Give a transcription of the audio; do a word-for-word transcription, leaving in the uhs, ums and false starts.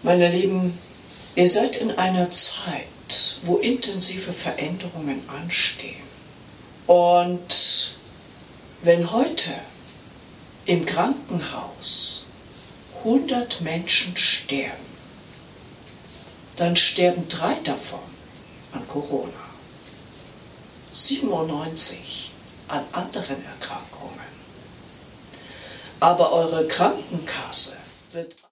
Meine Lieben, ihr seid in einer Zeit, wo intensive Veränderungen anstehen. Und wenn heute im Krankenhaus hundert Menschen sterben, dann sterben drei davon an Corona, siebenundneunzig an anderen Erkrankungen. Aber eure Krankenkasse wird